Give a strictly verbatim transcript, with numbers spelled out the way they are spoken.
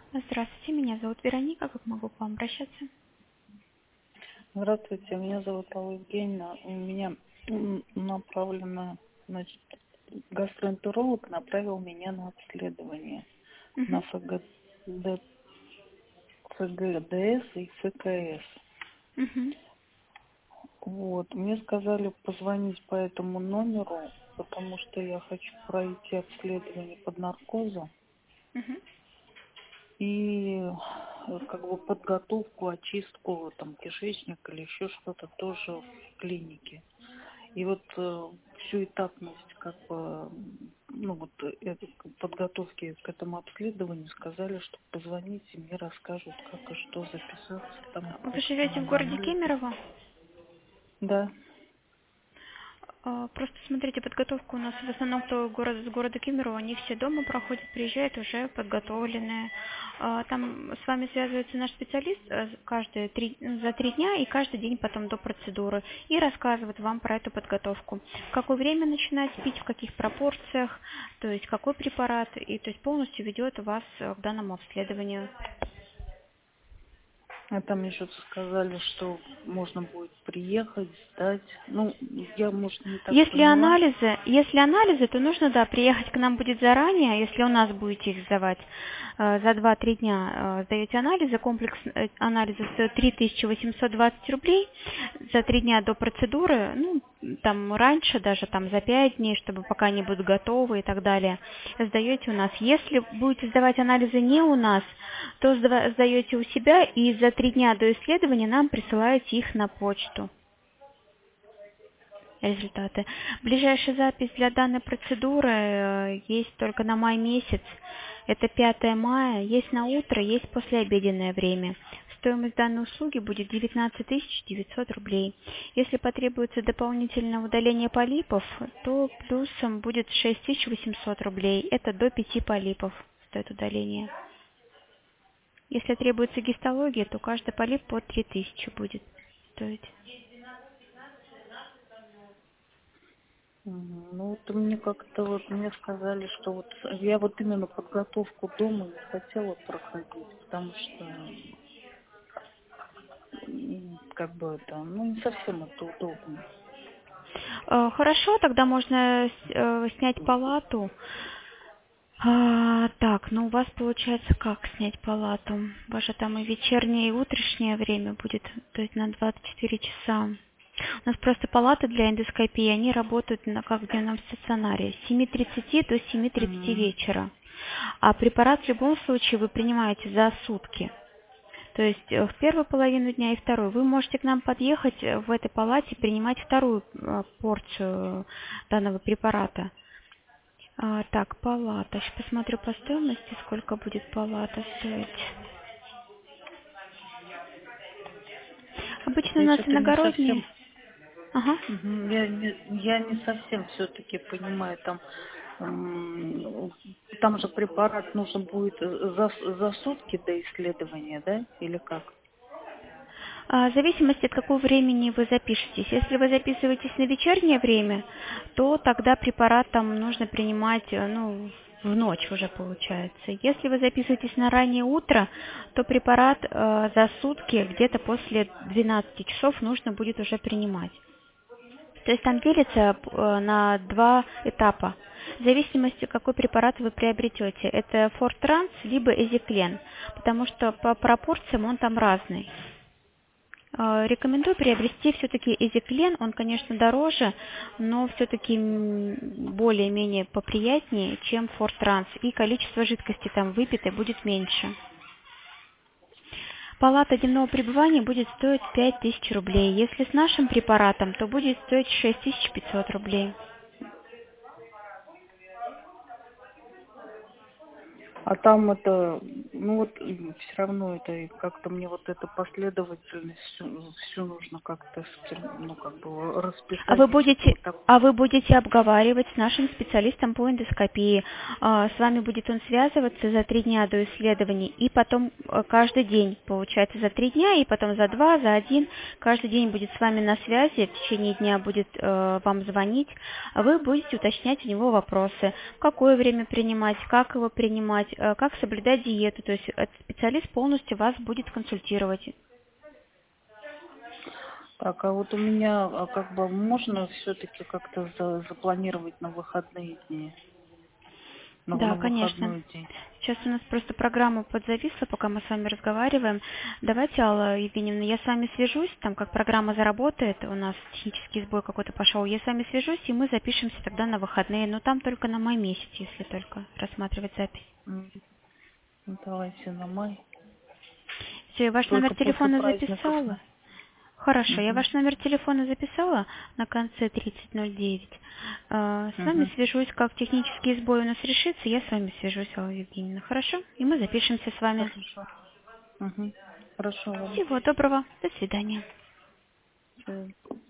Здравствуйте, меня зовут Вероника. Как могу к вам обращаться? Здравствуйте, меня зовут Алла Евгеньевна. У меня м, направлено, значит, гастроэнтеролог направил меня на обследование на Мгм. ФГД, ФГДС и ФКС. Мгм. Вот, мне сказали позвонить по этому номеру, потому что я хочу пройти обследование под наркозом Мгм. и э, как бы подготовку, очистку там кишечника или еще что-то тоже в клинике. И вот э, всю этапность как бы, м, ну вот э, это, к- подготовки к этому обследованию сказали, что позвоните, мне расскажут, как и что записаться, там Вы живете в точно городе анализы. Кемерово? Да. А, Просто смотрите, подготовка у нас в основном, кто город, с города Кемерово, они все дома проходят, приезжают уже подготовленные. А, Там с вами связывается наш специалист э, каждые три, ну, за три дня и каждый день потом до процедуры и рассказывает вам про эту подготовку. В какое время начинать пить, в каких пропорциях, то есть какой препарат, и то есть полностью ведет вас э, к данному обследованию. А там еще сказали, что можно будет приехать, сдать. Ну, я, может, не так Если поняла. анализы, если анализы, то нужно, да, приехать к нам будет заранее, если у нас будете их сдавать э, за два-три дня, э, сдаете анализы, комплекс э, анализа стоит три тысячи восемьсот двадцать рублей за три дня до процедуры, ну, там раньше даже, там за пять дней, чтобы пока они будут готовы и так далее, сдаете у нас. Если будете сдавать анализы не у нас, то сдава- сдаете у себя и за три дня до исследования нам присылаете их на почту результаты. Ближайшая запись для данной процедуры э, есть только на май месяц. Это пятое мая. Есть на утро, есть послеобеденное время. Стоимость данной услуги будет девятнадцать тысяч девятьсот рублей. Если потребуется дополнительное удаление полипов, то плюсом будет шесть тысяч восемьсот рублей. Это до пяти полипов стоит удаление. Если требуется гистология, то каждый полип по три тысячи будет стоить. Мгм. Ну вот мне как-то вот мне сказали, что вот я вот именно подготовку дома не хотела проходить, потому что м, как бы это, ну не совсем это удобно. Э, Хорошо, тогда можно с- э, снять палату. А, так, ну у вас получается как снять палату? Ваше там и вечернее, и утреннее время будет, то есть на двадцать четыре часа. У нас просто палаты для эндоскопии, они работают на, как в дневном стационаре, с семи тридцати до семи тридцати Мгм. вечера. А препарат в любом случае вы принимаете за сутки. То есть э, в первую половину дня и вторую. Вы можете к нам подъехать э, в этой палате, принимать вторую э, порцию данного препарата. А, так, палата. Сейчас посмотрю по стоимости, сколько будет палата стоить. Обычно у Я нас что-то не иногородние. совсем, Ага. мгм, я не, я не совсем все-таки понимаю, там, м, там же препарат нужен будет за, за сутки до исследования, да, или как? А, в зависимости от какого времени вы запишетесь. Если вы записываетесь на вечернее время, то тогда препарат там нужно принимать, э, ну, в ночь уже получается. Если вы записываетесь на раннее утро, то препарат э, за сутки, где-то после двенадцати часов нужно будет уже принимать. То есть там делится э, на два этапа. В зависимости, какой препарат вы приобретете. Это Фортранс либо Эзиклен, потому что по пропорциям он там разный. Э, Рекомендую приобрести все-таки Эзиклен, он, конечно, дороже, но все-таки более-менее поприятнее, чем Фортранс, и количество жидкости там выпитой будет меньше. Палата дневного пребывания будет стоить пять тысяч рублей. Если с нашим препаратом, то будет стоить шесть тысяч пятьсот рублей. А там это, ну вот все равно это и как-то мне вот эта последовательность всю, всю нужно как-то, спер- ну как бы А расписать вы и что-то будете, вот так. а вы будете обговаривать с нашим специалистом по эндоскопии. А, С вами будет он связываться за три дня до исследований и потом э, каждый день, получается, за три дня и потом за два, за один. Каждый день будет с вами на связи, в течение дня будет э, вам звонить. А Вы будете уточнять у него вопросы, в какое время принимать, как его принимать, э, как соблюдать диету. То есть этот специалист полностью вас будет консультировать. Так, а вот у меня а, как бы можно все-таки как-то за- запланировать на выходные дни, на, Да, на конечно. выходной день? Сейчас у нас просто программа подзависла, пока мы с вами разговариваем. Давайте, Алла Евгеньевна, я с вами свяжусь, там как программа заработает, у нас технический сбой какой-то пошел, я с вами свяжусь, и мы запишемся тогда на выходные, но там только на май месяц, если только рассматривать запись. М, ну, давайте на май. Все, ваш номер Только после телефона праздников. записала? на- Хорошо, я Мгм, ваш номер телефона записала на конце тридцать ноль девять. Э, С вами мгм. свяжусь, как технический сбой у нас решится, я с вами свяжусь, Алла Евгеньевна. Хорошо? И мы запишемся с вами. Хорошо. Мгм. Хорошо, ладно. Всего доброго. До свидания. Всё.